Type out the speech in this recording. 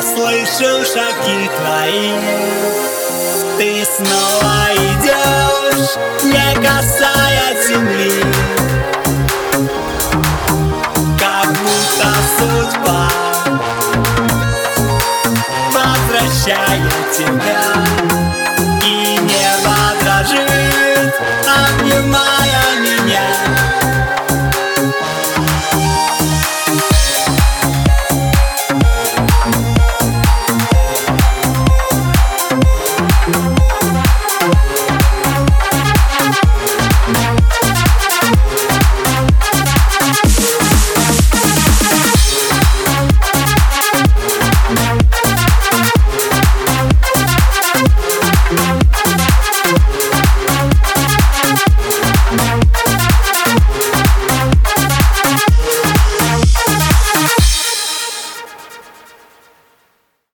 Я слышу шаги твои. Ты снова идешь, не касаясь земли, как будто судьба возвращает тебя, и небо дрожит, обнимая.